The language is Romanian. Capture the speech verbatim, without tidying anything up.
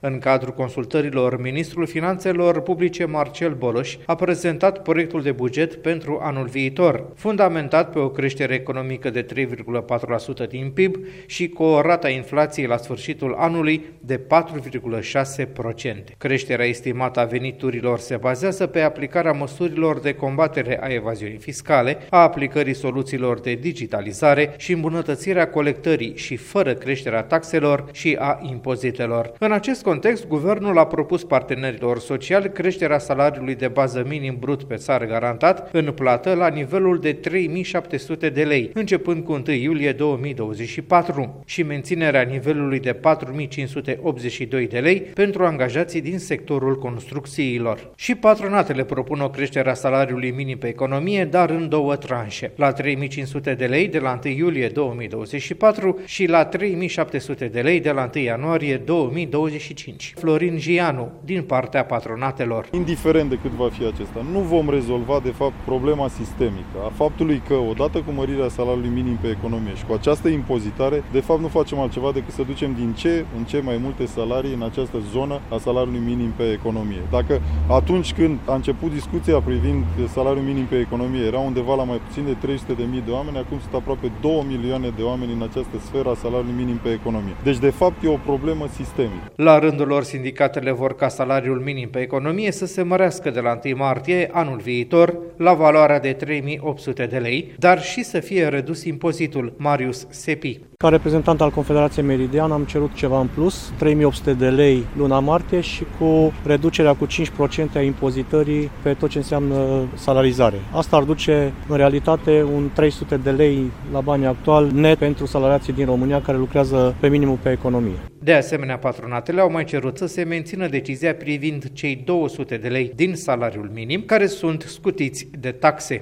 În cadrul consultărilor, ministrul Finanțelor Publice Marcel Boloș a prezentat proiectul de buget pentru anul viitor, fundamentat pe o creștere economică de trei virgulă patru la sută din P I B și cu o rată a inflației la sfârșitul anului de patru virgulă șase la sută. Creșterea estimată a veniturilor se bazează pe aplicarea măsurilor de combatere a evaziunii fiscale, a aplicării soluțiilor de digitalizare și îmbunătățirea colectării și fără creșterea taxelor și a impozitelor. În acest context, guvernul a propus partenerilor sociali creșterea salariului de bază minim brut pe țară garantat în plată la nivelul de trei mii șapte sute de lei, începând cu întâi iulie două mii douăzeci și patru, și menținerea nivelului de patru mii cinci sute optzeci și doi de lei pentru angajații din sectorul construcțiilor. Și patronatele propun o creștere a salariului minim pe economie, dar în două tranșe, la trei mii cinci sute de lei de la întâi iulie două mii douăzeci și patru și la trei mii șapte sute de lei de la întâi ianuarie două mii douăzeci și cinci. Florin Gianu, din partea patronatelor. Indiferent de cât va fi acesta, nu vom rezolva de fapt problema sistemică a faptului că odată cu mărirea salariului minim pe economie și cu această impozitare, de fapt nu facem altceva decât să ducem din ce în ce mai multe salarii în această zonă a salariului minim pe economie. Dacă atunci când a început discuția privind salariul minim pe economie era undeva la mai puțin de trei sute de mii de oameni, acum sunt aproape două milioane de oameni în această sferă a salariului minim pe economie. Deci de fapt e o problemă sistemică. La rândul lor, sindicatele vor ca salariul minim pe economie să se mărească de la întâi martie anul viitor la valoarea de trei mii opt sute de lei, dar și să fie redus impozitul. Marius Sepi. Ca reprezentant al Confederației Meridian am cerut ceva în plus, trei mii opt sute de lei luna martie și cu reducerea cu cinci la sută a impozitării pe tot ce înseamnă salarizare. Asta ar duce în realitate un trei sute de lei la banii actual net pentru salariații din România care lucrează pe minimul pe economie. De asemenea, patronatele au mai cerut să se mențină decizia privind cei două sute de lei din salariul minim care sunt scutiți de taxe.